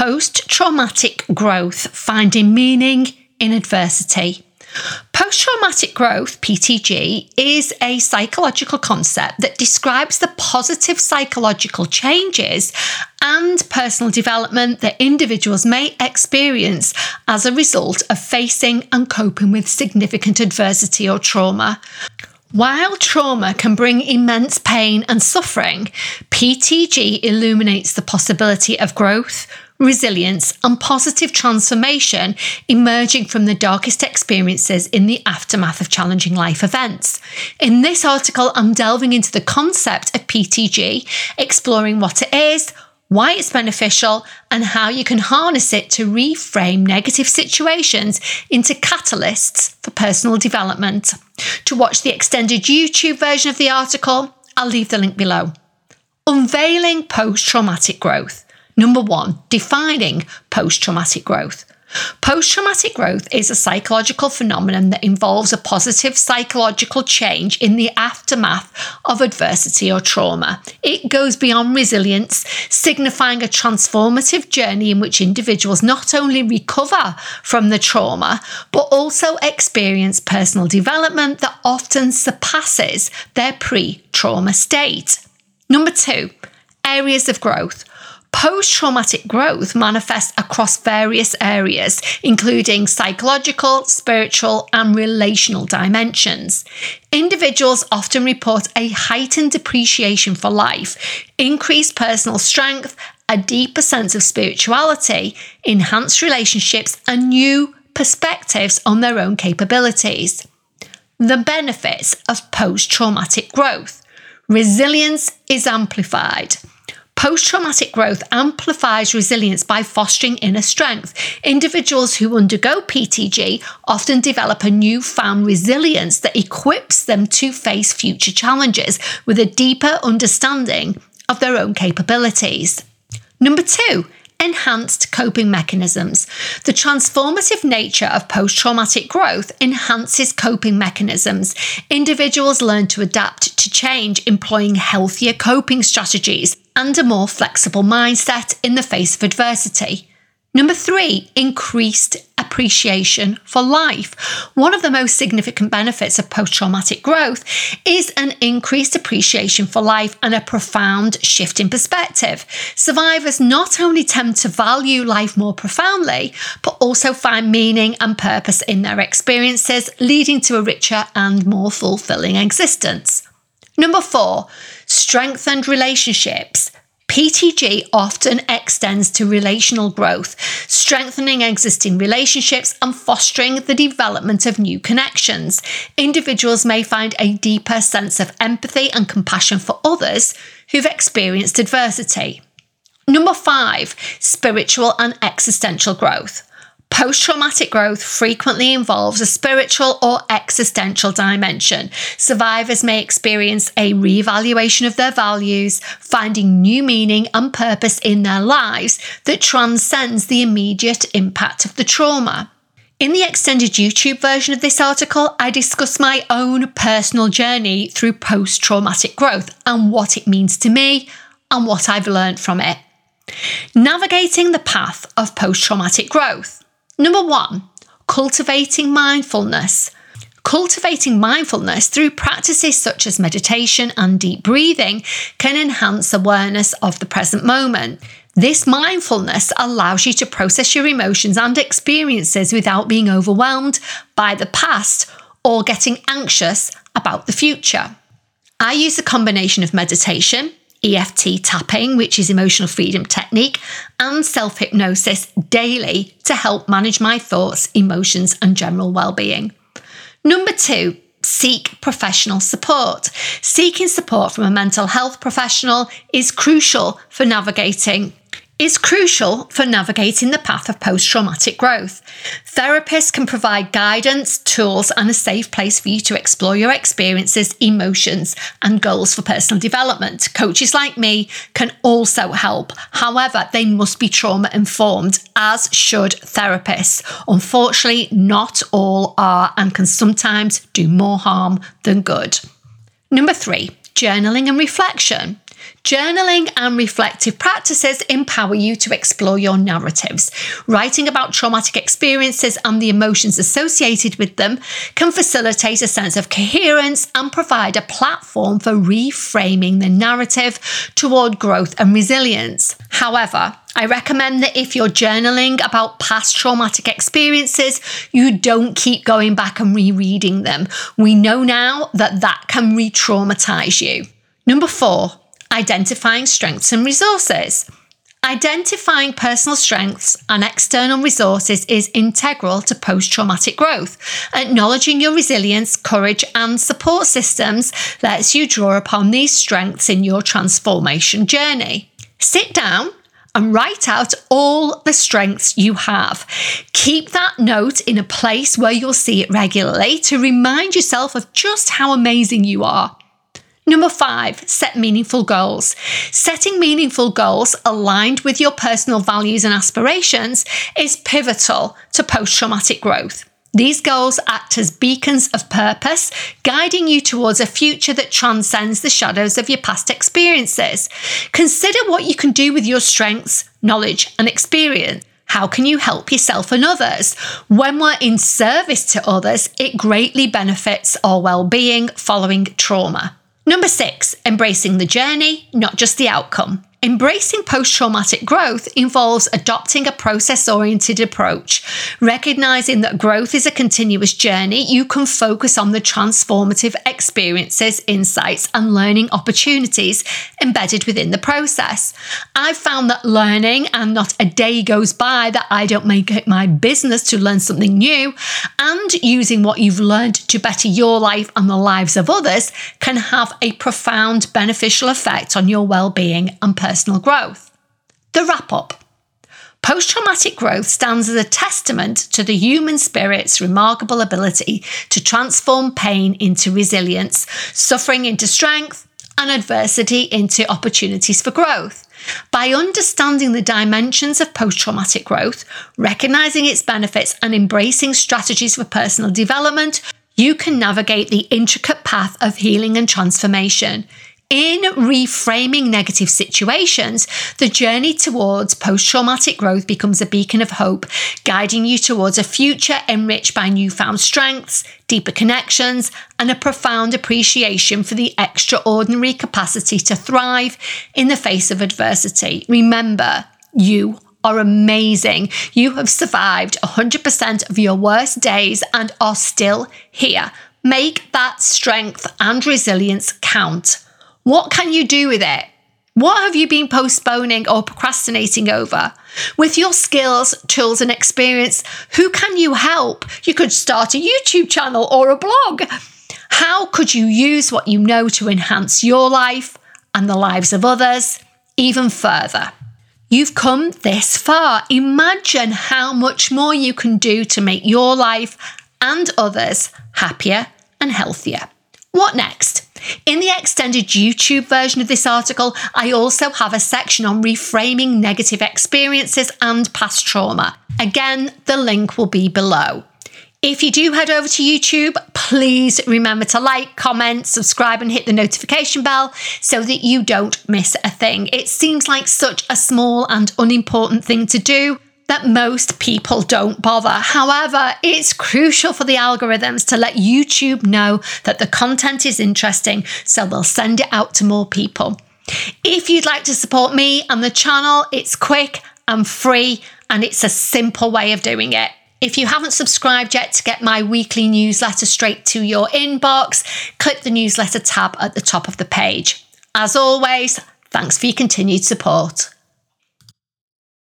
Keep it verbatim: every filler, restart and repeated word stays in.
Post-traumatic growth, finding meaning in adversity. Post-traumatic growth, P T G, is a psychological concept that describes the positive psychological changes and personal development that individuals may experience as a result of facing and coping with significant adversity or trauma. While trauma can bring immense pain and suffering, P T G illuminates the possibility of growth, resilience, and positive transformation emerging from the darkest experiences in the aftermath of challenging life events. In this article, I'm delving into the concept of P T G, exploring what it is, why it's beneficial, and how you can harness it to reframe negative situations into catalysts for personal development. To watch the extended YouTube version of the article, I'll leave the link below. Unveiling post-traumatic growth. Number one, defining post-traumatic growth. Post-traumatic growth is a psychological phenomenon that involves a positive psychological change in the aftermath of adversity or trauma. It goes beyond resilience, signifying a transformative journey in which individuals not only recover from the trauma, but also experience personal development that often surpasses their pre-trauma state. Number two, areas of growth. Post-traumatic growth manifests across various areas, including psychological, spiritual, and relational dimensions. Individuals often report a heightened appreciation for life, increased personal strength, a deeper sense of spirituality, enhanced relationships, and new perspectives on their own capabilities. The benefits of post-traumatic growth. Resilience is amplified. Post-traumatic growth amplifies resilience by fostering inner strength. Individuals who undergo P T G often develop a newfound resilience that equips them to face future challenges with a deeper understanding of their own capabilities. Number two, enhanced coping mechanisms. The transformative nature of post-traumatic growth enhances coping mechanisms. Individuals learn to adapt to change, employing healthier coping strategies and a more flexible mindset in the face of adversity. Number three, increased appreciation for life. One of the most significant benefits of post-traumatic growth is an increased appreciation for life and a profound shift in perspective. Survivors not only tend to value life more profoundly, but also find meaning and purpose in their experiences, leading to a richer and more fulfilling existence. Number four, strengthened relationships. P T G often extends to relational growth, strengthening existing relationships and fostering the development of new connections. Individuals may find a deeper sense of empathy and compassion for others who've experienced adversity. Number five, spiritual and existential growth. Post-traumatic growth frequently involves a spiritual or existential dimension. Survivors may experience a reevaluation of their values, finding new meaning and purpose in their lives that transcends the immediate impact of the trauma. In the extended YouTube version of this article, I discuss my own personal journey through post-traumatic growth and what it means to me and what I've learned from it. Navigating the path of post-traumatic growth. Number one, cultivating mindfulness. Cultivating mindfulness through practices such as meditation and deep breathing can enhance awareness of the present moment. This mindfulness allows you to process your emotions and experiences without being overwhelmed by the past or getting anxious about the future. I use a combination of meditation, E F T tapping, which is emotional freedom technique, and self-hypnosis daily to help manage my thoughts, emotions, and general well-being. Number two, seek professional support. Seeking support from a mental health professional is crucial for navigating is crucial for navigating the path of post-traumatic growth. Therapists can provide guidance, tools, and a safe place for you to explore your experiences, emotions, and goals for personal development. Coaches like me can also help. However, they must be trauma-informed, as should therapists. Unfortunately, not all are and can sometimes do more harm than good. Number three, journaling and reflection. Journaling and reflective practices empower you to explore your narratives. Writing about traumatic experiences and the emotions associated with them can facilitate a sense of coherence and provide a platform for reframing the narrative toward growth and resilience. However, I recommend that if you're journaling about past traumatic experiences, you don't keep going back and rereading them. We know now that that can re-traumatize you. Number four, identifying strengths and resources. Identifying personal strengths and external resources is integral to post-traumatic growth. Acknowledging your resilience, courage, and support systems lets you draw upon these strengths in your transformation journey. Sit down and write out all the strengths you have. Keep that note in a place where you'll see it regularly to remind yourself of just how amazing you are. Number five, set meaningful goals. Setting meaningful goals aligned with your personal values and aspirations is pivotal to post-traumatic growth. These goals act as beacons of purpose, guiding you towards a future that transcends the shadows of your past experiences. Consider what you can do with your strengths, knowledge, and experience. How can you help yourself and others? When we're in service to others, it greatly benefits our well-being following trauma. Number six, embracing the journey, not just the outcome. Embracing post-traumatic growth involves adopting a process-oriented approach. Recognizing that growth is a continuous journey, you can focus on the transformative experiences, insights, and learning opportunities embedded within the process. I've found that learning, and not a day goes by that I don't make it my business to learn something new, and using what you've learned to better your life and the lives of others can have a profound beneficial effect on your well-being and personal Personal growth. The wrap-up. Post-traumatic growth stands as a testament to the human spirit's remarkable ability to transform pain into resilience, suffering into strength, and adversity into opportunities for growth. By understanding the dimensions of post-traumatic growth, recognizing its benefits, and embracing strategies for personal development, you can navigate the intricate path of healing and transformation. In reframing negative situations, the journey towards post-traumatic growth becomes a beacon of hope, guiding you towards a future enriched by newfound strengths, deeper connections, and a profound appreciation for the extraordinary capacity to thrive in the face of adversity. Remember, you are amazing. You have survived one hundred percent of your worst days and are still here. Make that strength and resilience count. What can you do with it? What have you been postponing or procrastinating over? With your skills, tools, and experience, who can you help? You could start a YouTube channel or a blog. How could you use what you know to enhance your life and the lives of others even further? You've come this far. Imagine how much more you can do to make your life and others happier and healthier. What next? In the extended YouTube version of this article, I also have a section on reframing negative experiences and past trauma. Again, the link will be below. If you do head over to YouTube, please remember to like, comment, subscribe, and hit the notification bell so that you don't miss a thing. It seems like such a small and unimportant thing to do that most people don't bother. However, it's crucial for the algorithms to let YouTube know that the content is interesting, so they'll send it out to more people. If you'd like to support me and the channel, it's quick and free, and it's a simple way of doing it. If you haven't subscribed yet to get my weekly newsletter straight to your inbox, click the newsletter tab at the top of the page. As always, thanks for your continued support.